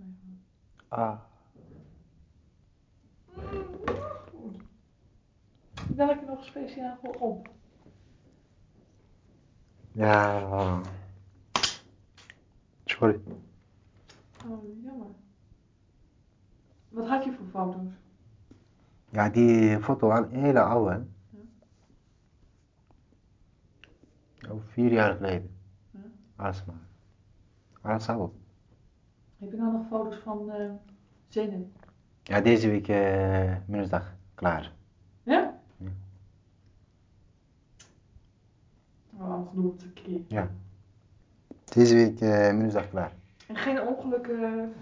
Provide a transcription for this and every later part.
Ah. Welke nog speciaal voor op? Ja. Sorry. Oh, jammer. Wat had je voor foto's? Ja, die foto al een hele oude, hè? Al 4 jaar geleden. Ja. Alsmaar. Alles oud. Heb je nou nog foto's van Zenith? Ja, deze week minusdag klaar. Ja? Ja. Oh, anders doen we het een keer. Ja. Deze week minusdag klaar. En geen ongelukken.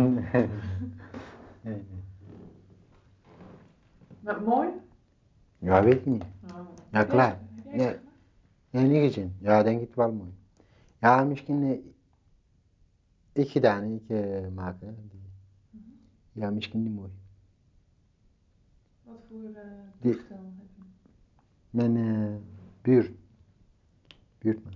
Maar mooi? Ja, weet ik niet. Oh. Ja, klaar. Heb jij Nee. het gemaakt? Nee, niet gezien. Ja, denk ik wel mooi. Ja, misschien ik gedaan, ik maken. Ja, misschien niet mooi. Wat voor Die- toestel heb je? Mijn buurtman.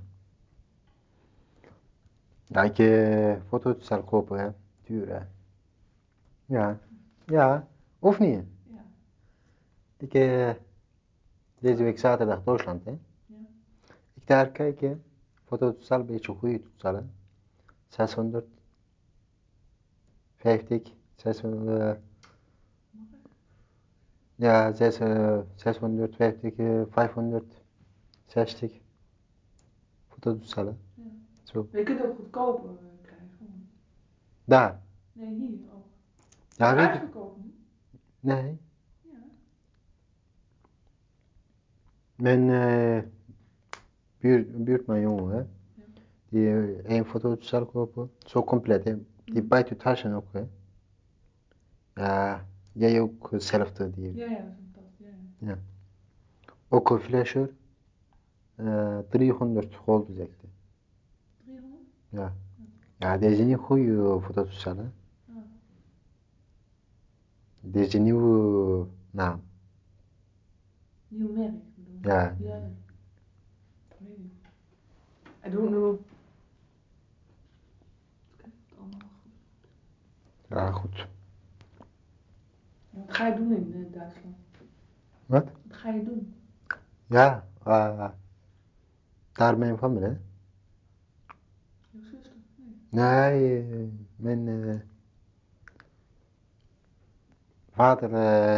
Ja, ik foto's zal kopen, hè. Duur, hè. Ja. Ja, of niet? Ja. Ik deze week zaterdag Duitsland, hè. Ja. Ik daar kijken. Fototoestel, een beetje goede toestel, hè. 650, 600, ja, 650, 560 fototoestellen. Ja. Zo. Maar je kunt ook goedkoper krijgen. Hoor. Daar. Nee, hier ook. Ja, Is weet ik. uitverkocht nu? Nee. Ja. Mijn buurtman jongen, hè. Ja. Die één fototoestel kopen. Zo compleet, hè. Die bijt je taschen ook, hè. Ja, jij ook hetzelfde. Die. Ja, dat is fantastisch. Ja. Ja. Ook een flasher. 300 gulden, zegt hij. 300? Ja. Ja, deze is niet goede fototoestel, hè. Ja. Deze nieuwe naam. Nieuw merk bedoel je? Ja. Ja. Ik weet niet. I don't know. Kijk, het allemaal goed. Ja, goed. Wat ga je doen in Duitsland? Wat? Wat ga je doen? Ja, daar mijn familie, hè. Jouw zuster? Nee. Nee, mijn vader,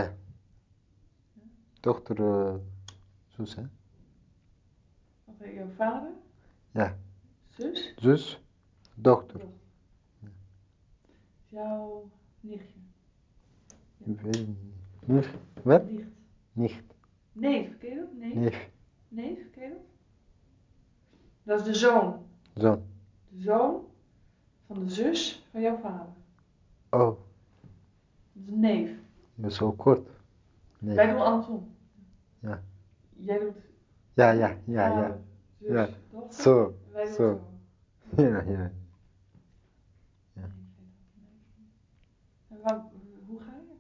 dochter, zus, hè. Wat heet jouw vader? Ja, Zus? zus, dochter. Dochter. Jouw nichtje? Ik weet het niet. Nicht? Wat? Nicht. Nicht. Neef, ken je dat? Neef? Neef. Neef, ken je dat? Dat is de zoon. Zoon. De zoon van de zus van jouw vader. Oh, Dat is een neef. dat is zo kort. Nee. Wij doen andersom. Ja. Jij doet Ja, ja, ja, vader, ja. zus, Ja. dochter. Zo, En wij doen zo. zo. Ja, ja. Ja. Nee, en waar, hoe ga je?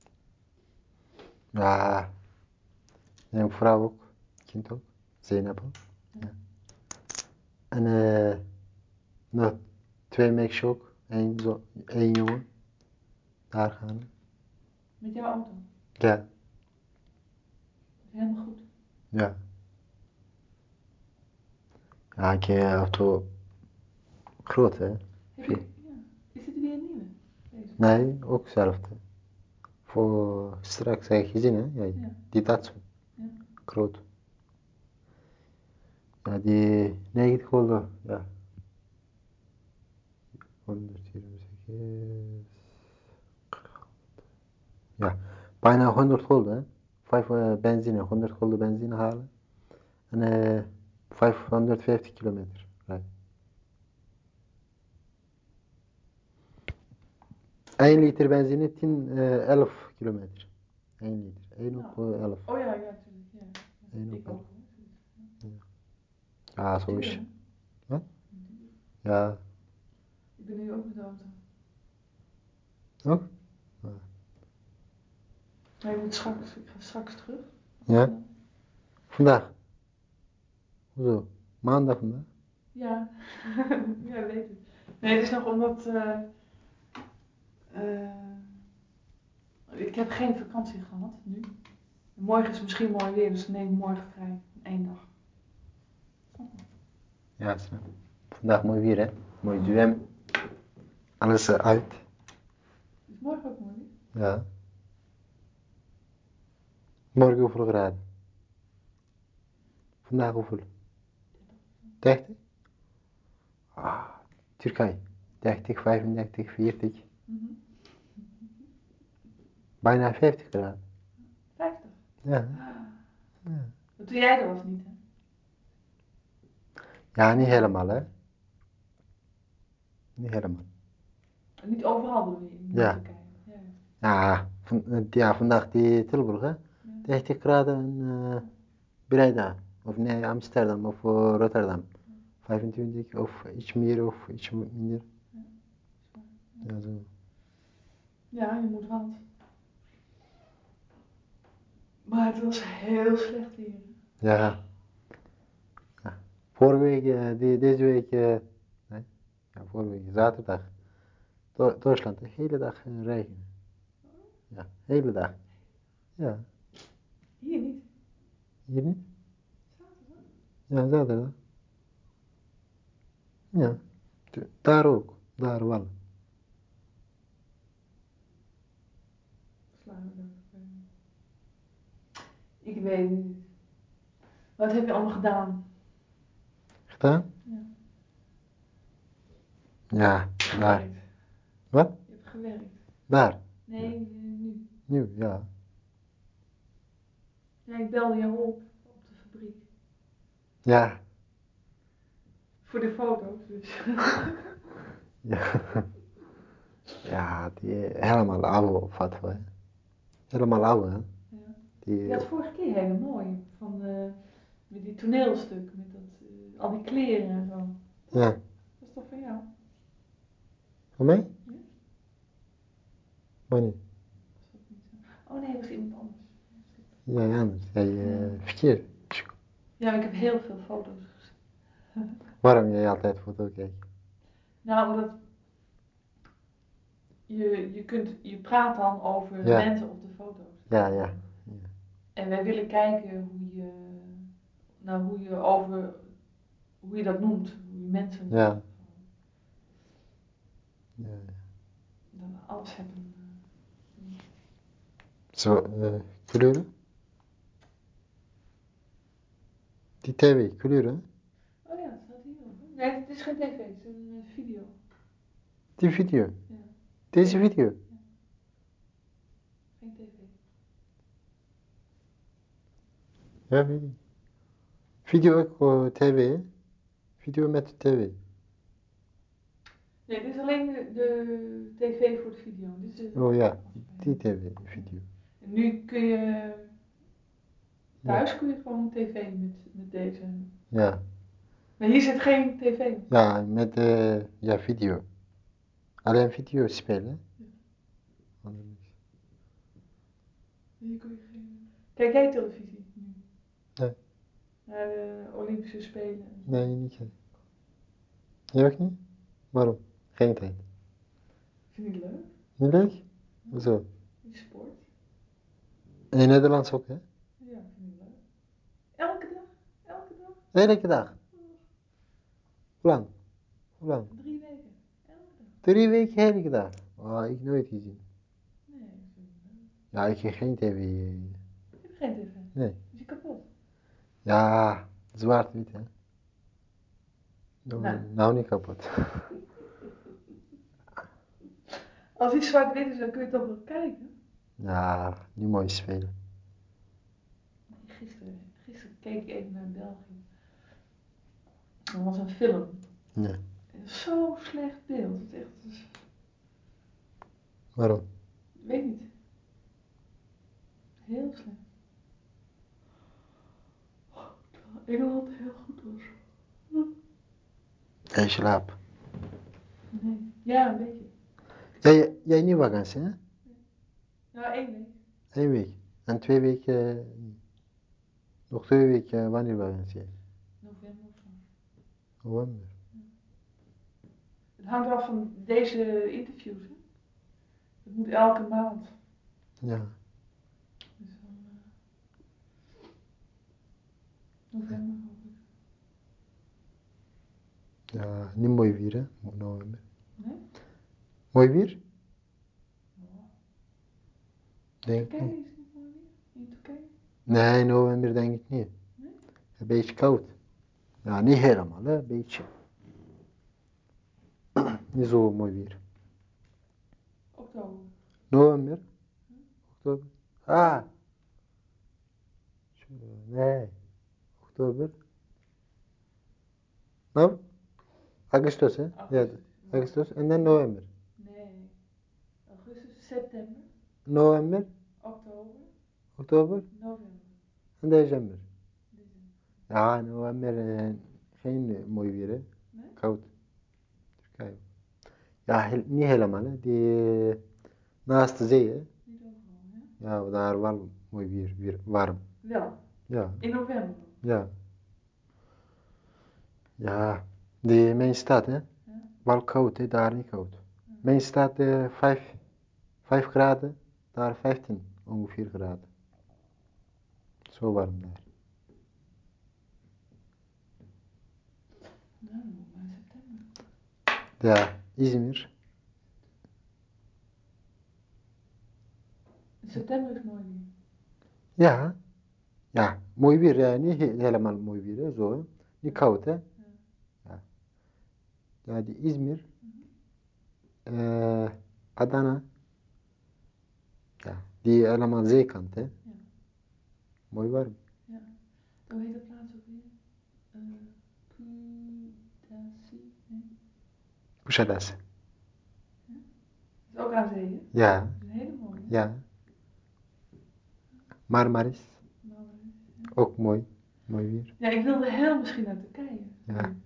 Ja, mijn vrouw ook, kind ook, Zeynep ook. Ja. En nog 2 meisjes ook, één jongen. Daar gaan we. Met jouw auto? Ja, Dat is helemaal goed. ja. Ja, ik auto groot, hè. Heb je, ja. Is dit weer een nieuwe? Deze? Nee, ook hetzelfde. Voor straks heb je gezien, hè? Ja, Ja. die Datsun, Ja. groot. Ja, die 90 gulden, ja. 174. Ja, bijna 100 gulden, hè. 5 benzine, 100 gulden benzine halen. En 550 kilometer rijden. 1 liter benzine, 11 kilometer. 1 liter, 1 op Nou. 11. Oh ja, ja, natuurlijk. Ja. Ja. 1 Ik op 11. ook hoor. Ja, zo is Duur, het. hè? Wat? Duur. Ja, Ik ben nu ook met de auto. ook? Maar ik ga straks terug. Ja. Vandaag? Hoezo? Maandag vandaag? Ja, ja, weet ik. Nee, het is nog omdat Ik heb geen vakantie gehad nu. Morgen is misschien mooi weer, dus neem ik morgen vrij. 1 dag. Ja, snap. Vandaag mooi weer, hè? Mooi zwem. Alles uit. Is morgen ook mooi weer? Ja. Morgen hoeveel graden? Vandaag hoeveel? 30? Ah, Turkije. 30, 35, 40. Bijna 50 graden. 50? Ja. Maar toen jij er was niet, hè? Ja, niet helemaal, hè? Niet helemaal. En niet overal doe je in Ja. Turkije. Ja. Ja, vandaag die Tilburg, hè? 30 graden Breda. Of nee, Amsterdam of Rotterdam. 25 of iets meer of iets minder. Ja, zo. Ja, je moet wat. Maar het was heel slecht weer. Ja. Ja. Vorige week, deze week, nee, ja, vorige week, zaterdag, Duitsland, de hele dag regen. Ja, de hele dag. Ja, Hier niet. hier niet? Zaterdag? Ja, zaterdag. Ja, daar ook, daar wel. Slaan we dat. Ik weet het niet. Wat heb je allemaal gedaan? Gedaan? Ja. Ja, daar. Gewerkt. Wat? Je hebt gewerkt. Daar. Nee, nu. Nu, ja. Ja, ik belde jou op de fabriek. Ja. Voor de foto's dus. Ja. Ja, die helemaal oude opvatten, hè. Helemaal oude, hè. Ja. Die, Je had vorige keer hele mooie. Van met die toneelstuk. Met dat, al die kleren en zo. ja. Dat is toch van jou? Voor mij? Ja? Maar niet. Was dat niet zo? Oh nee, dat was iemand anders. Ja, ja, anders. Jij verkeerd. Ja, ik heb heel veel foto's gezien. Waarom jij altijd foto kijkt? Nou, omdat je praat dan over Ja. mensen op de foto's. Ja, ja. En wij willen kijken hoe je dat noemt, hoe je mensen noemt. Ja. Ja. Dan alles hebben. Zo, kleuren? Die tv, kleuren? Oh ja, het staat hier ook. Nee, het is geen tv, het is een video. Die video. Ja. Deze video. Geen tv. Ja, weet ik. Video ook tv, hè? Video met tv. Nee, dit is alleen de tv voor de video. Dit is Oh ja, die tv, die video. En nu kun je thuis kun je gewoon tv met deze. Ja. Maar hier zit geen tv. Ja, met ja, video. Alleen video spelen. Ja. Ander niks. Hier kun je geen. Kijk jij televisie nu? Nee. Naar de Olympische Spelen. Nee, niet. Jij ook niet? Waarom? Geen tijd. Vind je het leuk? Niet leuk? Hoezo? Die sport? In Nederlands ook, hè? Ja, vind ik leuk. Elke dag? Elke dag? Elke dag. Hoe lang? Hoe lang? 3 weken. Elke dag. 3 weken elke dag. Oh, ik nooit gezien. Nee, ik vind het leuk. Ja, ik heb geen tv. Je hebt geen tv. Nee. Is je kapot? Ja, zwart-wit, hè? Nou. Nou niet kapot. Als iets zwart-wit is, dan kun je toch wel kijken. Ja, niet mooi spelen. Gisteren keek ik even naar België. Er was een film. Ja. Zo slecht beeld. Het echt, Waarom? ik weet niet. Heel slecht. Ik dacht dat het heel goed was. En slaap. Nee. Ja, een beetje. Jij niet vakantie, hè? Ja, 1 week. 1 week. En 2 weken, nog 2 weken, wanneer vakantie? November of zo. November. Het hangt af van deze interviews. Hè? Het moet elke maand. Ja. Dus dan november hoop ik. Ja, niet mooi weer, hè? November. Nee? Mooi weer? Ja. Denk ik Turkije niet. is niet mooi weer? In Turkije? Nee, november denk ik niet. Nee? Een beetje koud. Ja, niet helemaal, hè? Een beetje. Niet zo mooi weer. Oktober. November? Oktober? Ah! Nee. Oktober? Nou? Augustus, hè? Ja, Augustus. Augustus en dan november. Nee. Augustus, september, November, oktober, oktober november, en december. december. Ja, november geen mooi weer, hè? Nee? Koud. Turkije. Ja, niet helemaal, hè? Die naast de zee, hè? Niet overal, hè? Ja, daar wel mooi weer, warm. Wel. Ja, In november. ja. Ja, mijn stad, hè? Ja? Wel koud, hè? Daar niet koud. Ja. Mijn stad 5 graden, daar 15 ongeveer graden. Zo warm daar. Nou, dan moet maar in september. Ja, Izmir. In september is mooi weer. Ja, ja, mooi weer, niet helemaal mooi weer, hè, zo, hè. Niet koud, hè. Ja. Ja, ja die Izmir, Mhm. Adana, ja, die allemaal zeekant, hè. Ja. Mooi warm. Ja. Hoe heet dat plaats ook weer? Kudasi? Nee? Kusadasi. Ja? Dat is ook aan zee, hè? Ja, Dat is een hele mooie. ja. Marmaris, Nou, ja. ook mooi, mooi weer. Ja, ik wilde heel misschien naar Turkije. Ja. Nu.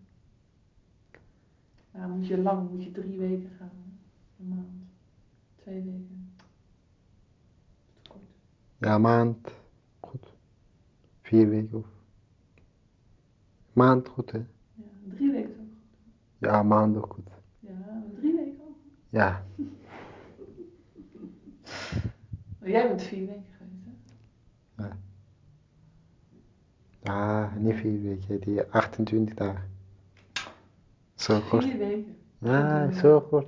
Nou, moet je 3 weken gaan. Hè? Een maand. 2 weken. Te kort. Ja, maand, goed. 4 weken of... Maand goed, hè. Ja, 3 weken is ook goed. Ja, maand ook goed. Ja, maar 3 weken ook goed. Ja, Maar jij bent 4 weken geweest, hè? ja. Ah, niet 4 weken, die 28 dagen. Zo kort. 4 weken. Ja, zo kort.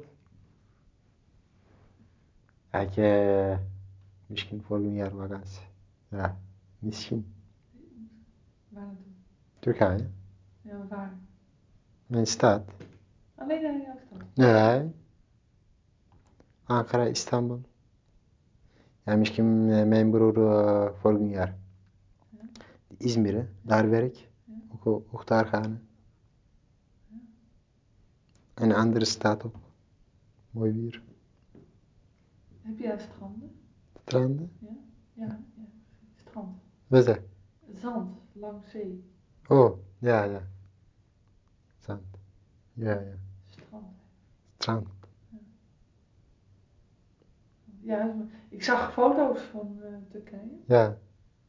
Had je misschien volgend jaar vakantie. Ja, misschien. Waar naartoe? Turkije, Ja, waar? mijn stad. Alleen naar jouw stad. Nee, Ankara, Istanbul. Ja, misschien mijn broer volgend jaar. Ja? Izmir, hè, daar werk. Ja? Ook daar gaan. Hè. Ja? En een andere stad ook. Mooi weer. Heb jij stranden? Stranden? Ja? Ja, ja. Strand. Wat is dat? Zand, langs zee. Oh, ja, ja. Zand. Ja, ja. Strand. Strand. Ja, ik zag foto's van Turkije. Ja,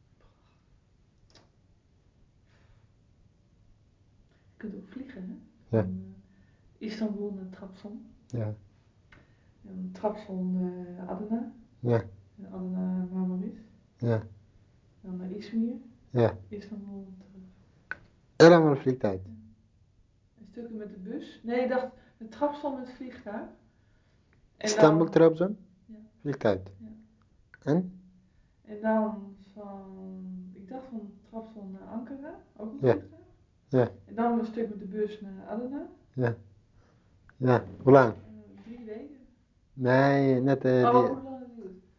Je kunt ook vliegen, hè? Ja. Van Istanbul naar Trabzon. ja, En Trabzon Adana. ja, En Adana Marmaris. ja, Dan naar Izmir. ja. Istanbul terug. Helemaal vliegtijd. En stukken met de bus. Nee, ik dacht de Trabzon met het vliegtuig. En Istanbul, dan, Trabzon? ja, Vliegtijd. ja. En? En dan ik dacht van Trabzon naar Ankara, ook een Ja. vliegtuig. Ja, En dan een stuk met de bus naar Adana. ja. Ja, hoe lang? 3 weken. Nee, net die... Hoe lang duurt het?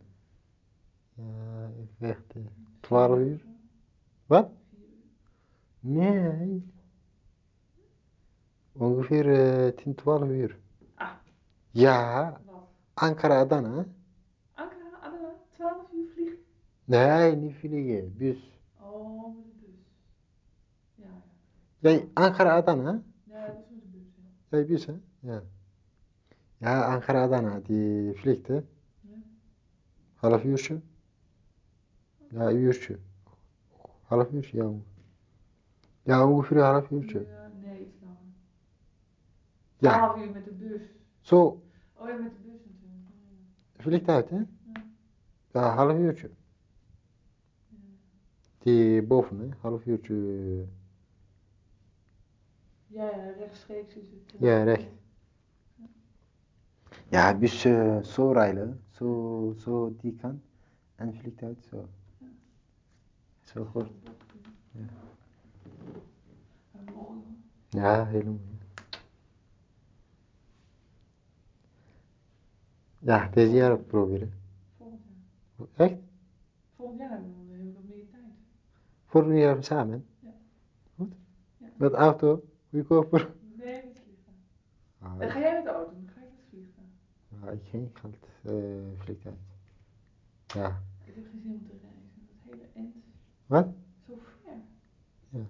Ja, ik zeg 4 12 uur. uur. of zo? Wat? 4 uur. Nee, ongeveer 10, 12 uur. Ah, Ja, wat? Ankara, Adana, hè? Ankara, Adana, 12 uur vliegen? Nee, niet vliegen, bus. Oh, met de bus. Ja, ja. Nee, Ankara, Adana, hè? Nee, dat was met de bus, ja. Ja, bus, hè? Ja. Ja, Ankara, Adana, die vliegt, hè? Ja. Half uurtje? Ja, uurtje. Half uurtje, ja. Ja, ongeveer een half uurtje. Ja, nee, iets langer. Ja. 12 uur met de bus. Zo, Oh ja, met de bus natuurlijk. Vliegtuig, hè? Ja. Ja, half uurtje. Ja. Die boven, hè? Half uurtje. Ja, rechtstreeks is het. Ja, recht. Ja, bus zo rijden, zo die kant. En vliegtuig zo. Ja. Zo goed. Ja. Mooi hoor. Ja, heel mooi. Ja, deze jaar ook proberen. Volgend jaar. Echt? Volgend jaar hebben we wat meer tijd. Vorig jaar samen? Ja. Goed? Ja. Met auto? Goedkoper? Nee, met vliegtuig. Ah, Dan ga jij met de auto, dan ga ik met het vliegtuig. ja, ik geen geld vliegtuig. Ja. Ik heb geen zin om te reizen. Dat hele end. Wat? Zo ver. Ja.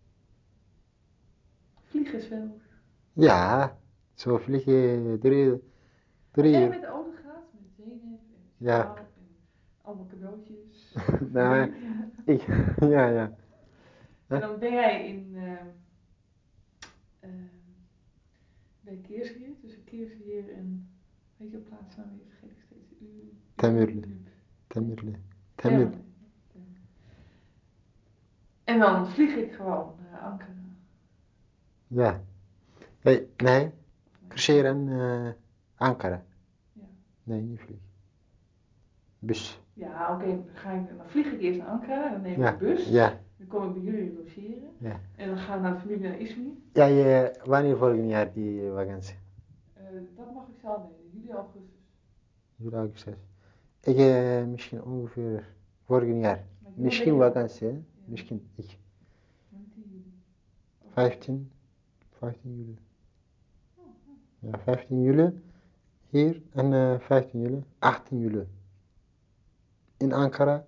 Vliegen is wel. Ja, zo vlieg je Als drie jij uur. met de auto gaat, met Zeynep en met Ja. jou en allemaal cadeautjes. Nee, ik, ja. En dan ben jij bij Keersheer, tussen Keersheer en, weet je, plaatsnaam weer, vergeet ik steeds. Temirli. Temmerley. Temirli. En dan vlieg ik gewoon naar Ankara. Ja. Nee, Keersheer en Ankara. Ja. Nee, niet vlieg. Bus. Ja, oké, dan vlieg ik eerst naar Ankara, dan neem ik Ja. de bus. Ja. Dan kom ik bij jullie logeren. Ja. En dan gaan we naar de familie naar Izmir. Ja, wanneer volgend jaar die vakantie? Dat mag ik zelf weten, juli, augustus. Juli, augustus. Ik misschien ongeveer volgend jaar. Maar ik wil Misschien een beetje vakantie, hè? Ja. Misschien ik. Maar niet in juli. Of- 15 juli. Oh, oh. Ja, 15 juli hier en 15 juli, 18 juli in Ankara.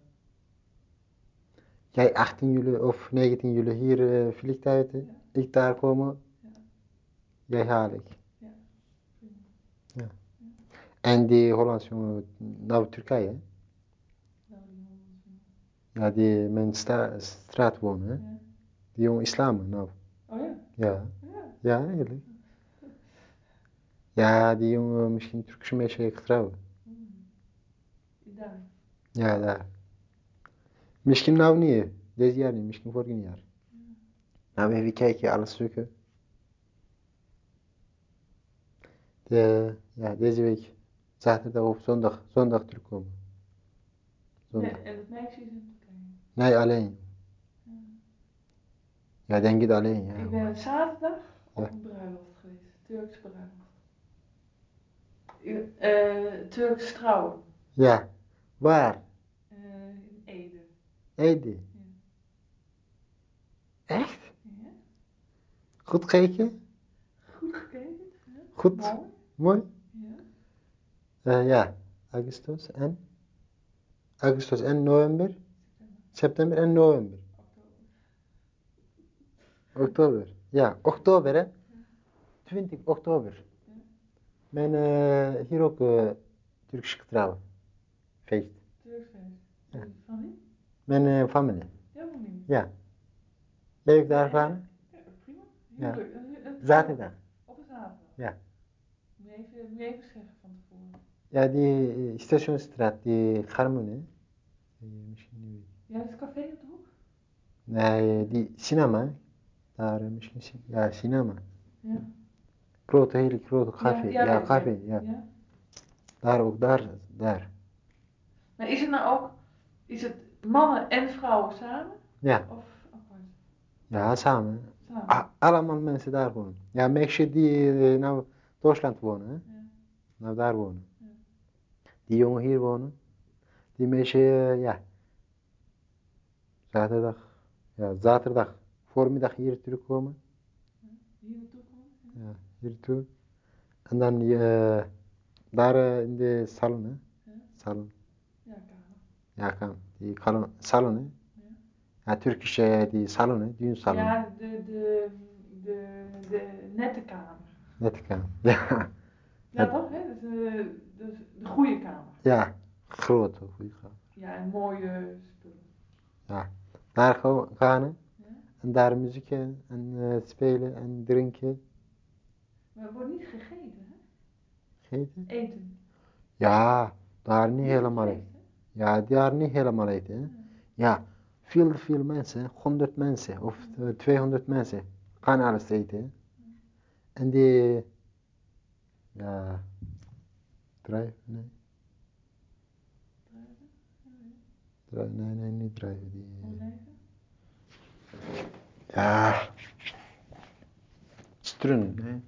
Jij 18 juli of 19 juli hier vliegtuig, Ja. ik daar komen, Ja. jij haal ik. Ja. Prima. Ja. En die Hollandse jongen naar Turkije, hè? Nou, die Hollandse. Ja, die mijn straat wonen, hè? Ja. Die jongen islam, nou. Oh ja? Ja, Ja. ja, eerlijk. Ja, die jongen misschien Turkse meisje getrouwd. Daar. Ja, daar. Misschien nou niet, deze jaar niet, misschien vorig jaar. Ja. Nou, even kijken, alles zoeken. Deze week, zaterdag of zondag terugkomen. Nee, Zondag. en het meisje is in Turkije. Nee, alleen. Ja. Ja, denk het alleen, ja. Ik ben zaterdag op Ja. een bruiloft geweest, Turks bruiloft. Turks trouwen. Ja, waar? In Ede. Ede. Ja. Echt? Ja. Goed kijken? Goed gekeken. Ja. Goed. Mooi. Mooi? Ja. Ja, Augustus en november, september en november. Oktober. Oktober. Ja, oktober, hè? 20 oktober. Ja. Mijn hier ook Turks getrouwd. Feest. Turks feest. Ja. Van wie? Mijn familie. Jouw familie. Ja. Leuk daarvan? Ja, prima. Ja. Heel leuk. Zaterdag. Op een zaterdag. Ja. Moet je even zeggen van tevoren. Ja, die Stationsstraat, die Garmon, hè? Misschien niet. Ja, dat is café op de hoek? Nee, die cinema. Daar misschien, ja, cinema. Ja. Grote, hele grote café. Ja, Ja, weet ik, café, ja. Ja. Daar ook, daar. Maar is het nou ook, is het mannen en vrouwen samen? Ja, Of apart? ja, samen. Samen. Allemaal mensen daar wonen. Ja, meisjes die nou Duitsland wonen, hè? Ja. Nou, daar wonen. Ja. Die jongen hier wonen. Die meisje, ja. Zaterdag. Voormiddag hier terugkomen. Hier naartoe komen? Ja, hier toe. En dan daar in de salon, hè? Ja. Salon. Ja, kamer. Ja, kan. Die salon, hè? Ja. Ja, Turkish, die salon, hè? Die salon. Ja, de nette kamer. Net kan. Ja. Ja, toch? Hè? De goede kamer. Ja, grote, goede kamer. Ja, en mooie spullen. Ja. Daar gaan, hè? Ja? En daar muziek en spelen en drinken. Maar er wordt niet gegeten, hè? Eten. Eten. Ja, Daar niet helemaal uit. Ja, daar niet helemaal uit. Hè? Ja, veel mensen, 100 mensen of 200 mensen, gaan alles eten. Hè? En die, ja, drijven, nee. Nee, niet drijven. Die, ja, strunnen, nee.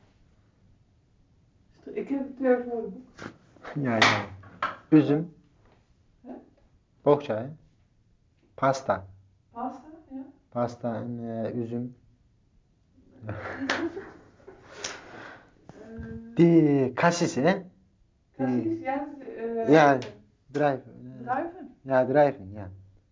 Ik heb het 2 woordenboek. Ja. Üzüm. Hè? Bohça, hè? Pasta. Pasta, ja. Pasta en üzüm. Die cassis, hè? Cassis, ja. Ja, drijven. Druiven? Ja, drijven, ja.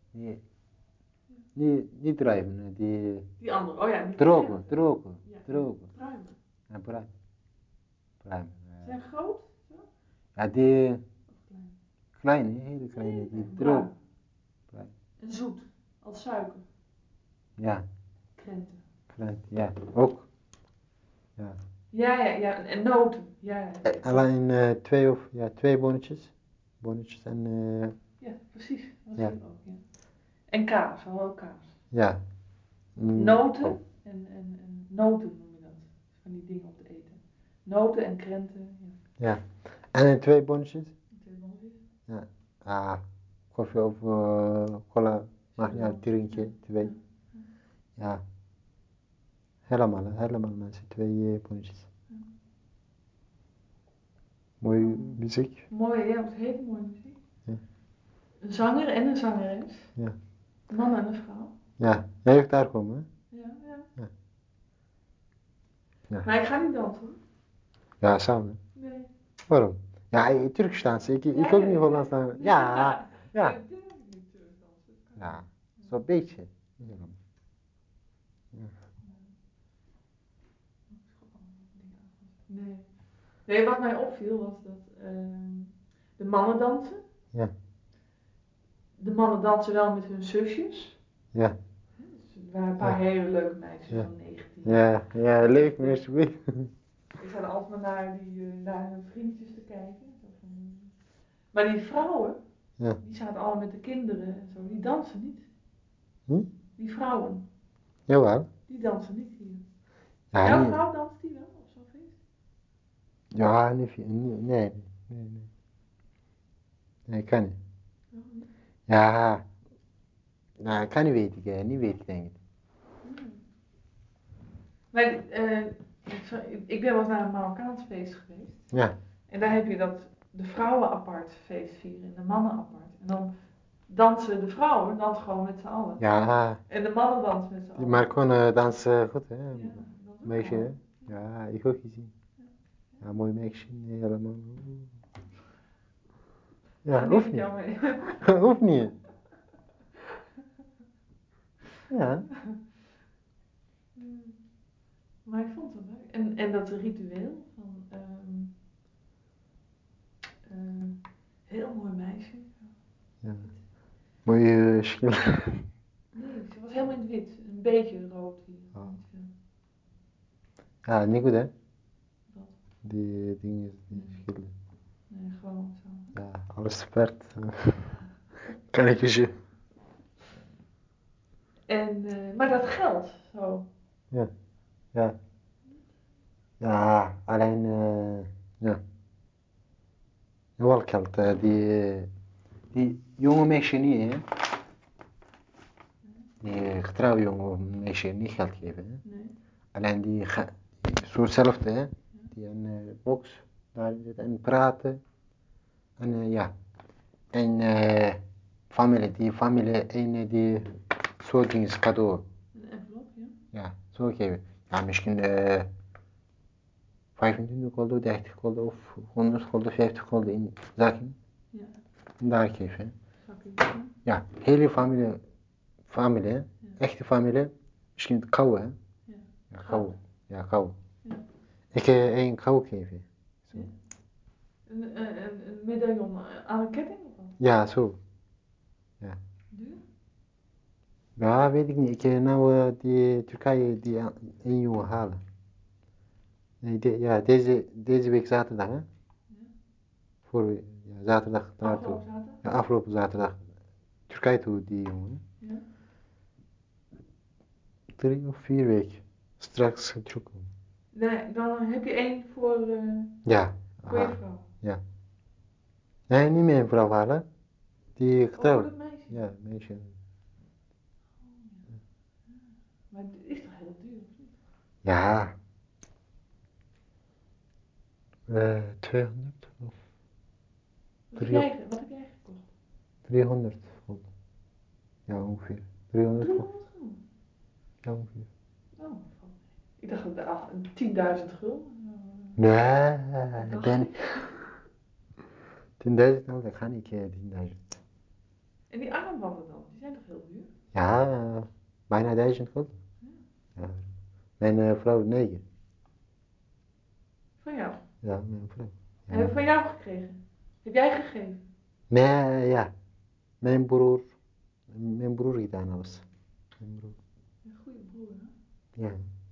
Niet drijven, Die andere, oh ja. Die drogen. Ja. Druiven. Pruimen. Ja, pruimen. Zijn groot? Zo? Ja, die Of klein? kleine, hele kleine, die Bruin. droog. En zoet, als suiker. Ja, Krenten. ja, ook. Ja. Ja. En noten. Ja. Alleen 2 bonnetjes. Bonnetjes en Ja, precies. Dat ja. hier ook, ja. En kaas, we hadden ook kaas. Ja. Noten en noten noem je dat. Van die dingen om te eten. Noten en krenten. Ja. En 2 bonnetjes. 2 bonnetjes. Ja. Ah, koffie of cola. Mag je drinken, 2. Ja. Helemaal mensen, 2 bonnetjes. Mooie muziek. Mooie, ja, wat hele mooie muziek. Ja. Een zanger en een zangeres. Ja. Een man en een vrouw. Ja, jij ook daar komen, hè? Ja. Maar ik ga niet dansen. Ja, samen. Nee. Waarom? Ja, Turkstaanse. Ik ook niet Hollands dan. Ja. Ik durf niet terug dansen. Ja, zo'n beetje. Nee. Nee, wat mij opviel was dat de mannen dansen. Ja. De mannen dansen wel met hun zusjes. Ja. Dus er waren een paar hele leuke meisjes van 19. Ja, leuk meisje. Ik zat altijd maar naar hun vriendjes te kijken. Maar die vrouwen, die zaten allemaal met de kinderen en zo, die dansen niet. Die vrouwen. Jawel. Die dansen niet hier. Ja, jouw vrouw danst die wel op zo'n feest? Ja, nee. Nee, kan niet. Ja. Nou, kan niet weten, niet weten denk ik. Maar ik ben wel eens naar een Marokkaans feest geweest. Ja. En daar heb je dat de vrouwen apart feest vieren en de mannen apart. En dan dansen de vrouwen dansen gewoon met z'n allen. Ja. En de mannen dansen met z'n allen. Die Marokkanen dansen goed, hè? Ja, meisje, hè? Ja, ik ook gezien. Ja, mooi meisje, helemaal. Ja, hoeft niet. Hoeft niet. Ja. Maar ik vond het wel leuk. En dat ritueel van heel mooi meisje. Ja. Mooie schil. Nee, ze was helemaal in het wit. Een beetje rood hier. Oh. Niet veel. Ja, niet goed hè? Wat? Die dingen, die schillen. Nee, gewoon zo. Ja, alles verperd. Kan ik je. Maar dat geldt zo. Ja, alleen, ja. Wel geld, die jonge meisje niet, hè? Die getrouwde jonge meisje niet geld geven, hè? Nee. Alleen zo hetzelfde, hè? Die een box daar zit en praten. En ja. En familie, ene die zo dingen cadeau. Een envelop, ja? Ja, zo geven. Ja, misschien 25 gulden, 30 gulden of 100 gulden, 50 gulden in zakken. Ja. En daar geven. Zakken. Ja, hele familie, Ja. echte familie. Misschien kou, hè? Ja. Ja, kou. Ja, kou. Ja. Ik een kou geven. Zo. Ja. Een medaillon aan een ketting of wat? Ja, zo. Ja. Duur? Ja, weet ik niet. Ik nou die Turkije die een jongen halen. Nee, ja, deze week zaterdag, hè? Ja. Voor Ja, zaterdag naartoe. Afgelopen zaterdag? Ja, afgelopen zaterdag. Turkije toe, die jongen. Ja. 3 of 4 weken. Straks terugkomen. Nee, dan heb je 1 voor, Ja. voor je vrouw. Ja. Nee, niet meer een vrouw halen. Die getrouwd. Oh, dat meisje? Ja, meisje. Oh, ja. Maar het is toch heel duur, of niet? Ja. 200 of Wat heb jij gekocht? 300. Ja, ongeveer. 300. 300 gulden? Ja, ongeveer. Oh, ik dacht dat 10.000 gulden. Nee, Dacht ben ik. 10.000, nou, dat ga niet 10.000. En die armbanden dan, die zijn toch heel duur? Ja, bijna 1000 gulden. Ja. Ja. Mijn vrouw 9. Van jou? Ja, mijn vrouw. Ja. Heb ik van jou gekregen? Heb jij gegeven? Nee, ja. Mijn broer gedaan alles. Mijn broer. Een goede broer, hè? Ja.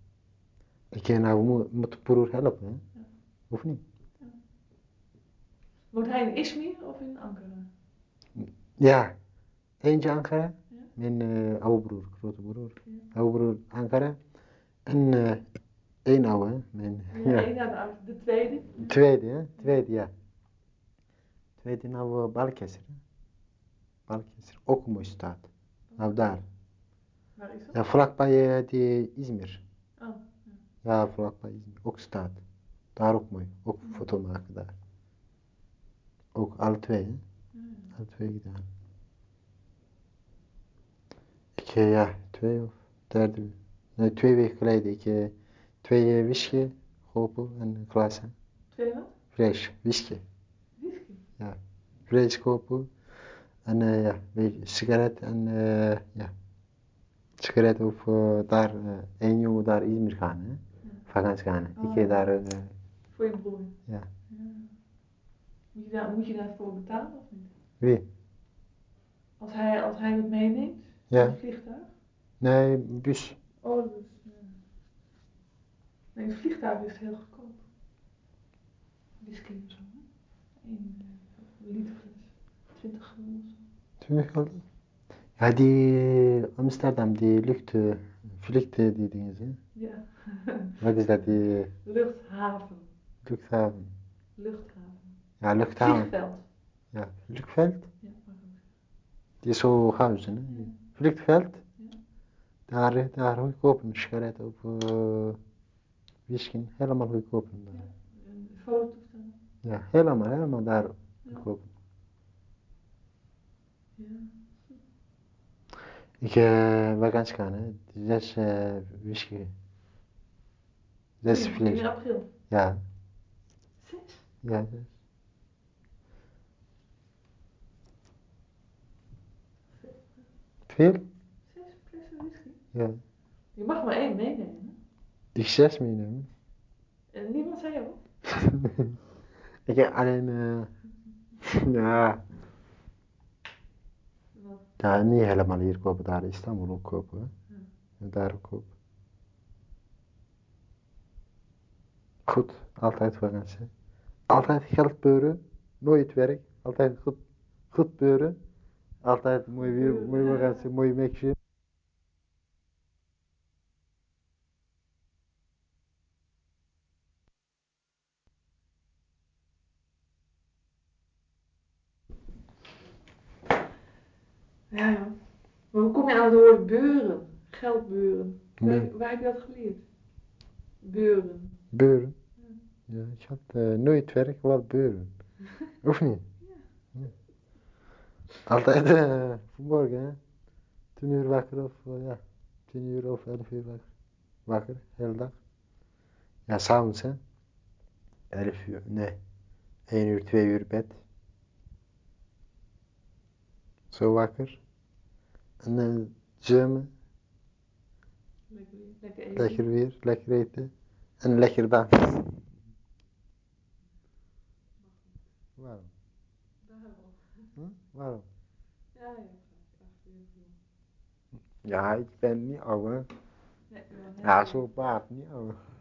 Nou, moet de broer helpen, hè? Ja. Of niet? Ja. Woont hij in Izmir of in Ankara? Ja. Eentje Ankara. Ja. Mijn oude broer, grote broer. Ja. Oude broer Ankara. En één oude, mijn... Ja, één naar de tweede. Tweede, hè? Tweede, ja. Tweede nou Balıkesir. Balıkesir. Ook een mooie stad. Nou daar. Waar is dat? Ja, vlakbij die Izmir. Oh, ja. Ja, vlakbij Izmir. Ook stad. Daar ook mooi. Ook foto maken daar. Ook alle twee, hè? Ja. Alle twee gedaan. Ja, 2 of derde. Nee, 2 weken geleden. Ik 2 whisky gekocht en een glas. 2 wat? Fresh, whisky. Whisky? Ja, fresh kopen. En ja, een beetje sigaret en ja. Sigaret of daar, één jongen daar Izmir gaan, hè? Ja. Vakantie gaan. Oh, Ik daar... voor je broer? Ja. Ja. Moet je daarvoor betalen of niet? Wie? Als hij het meeneemt? Ja. In het vliegtuig? Nee, bus. Oh, dus... Ja. Nee, het vliegtuig is heel goedkoop. Whisky of zo, hè? 1 liter fles. 20 gulden of zo. 20 gulden? Ja, die Amsterdam, die vliegt die dingen, hè? Ja. Wat is dat, die Luchthaven. luchthaven? Luchthaven. Ja, luchthaven. Vliegveld. Ja, vliegveld. Ja, mag ook. Die is zo huizen, hè? Ja. Vliegveld. Ja. Daar goedkoop een sigaret of whisky, helemaal goedkoop. Ja. Een fototoestel. Ja, helemaal daar goedkoop. Ja. Ik vakantie gaan, hè? 6 whisky. 6 fles. In april. Ja. 6? Ja, 6. Veel? 6 flessen whisky? Ja. Je mag maar 1 meenemen. Ik 6 meenemen. En niemand zei ook. Ik heb alleen, ja. Wat? Ja, niet helemaal hier kopen, daar in Istanbul ook kopen, hè? Ja. Daar ook kopen. Goed, altijd vakantie. Altijd geld beuren, nooit werk, altijd goed beuren. Altijd mooi weer, mooi vakantie, mooi mixje. Ja, ja. Maar hoe kom je aan het woord beuren? Geld beuren. Beuren. Waar heb je dat geleerd? Beuren. Beuren? Ja, ik had nooit werk, wat beuren. Of niet? Ja. Altijd vanmorgen, hè? 10 uur wakker of ja, 10 uur of 11 uur wakker, hele dag. Ja, s'avonds, hè? 11 uur, nee. 1 uur, 2 uur bed. Zo wakker. En dan zwemmen. Lekker eten. Lekker weer, lekker eten. En lekker dansen. Waarom? Daarom. Waarom? Ja, je hebt gelijk. Ja, ik ben niet oud, hè? Nee, Ja, zo baard, niet oud.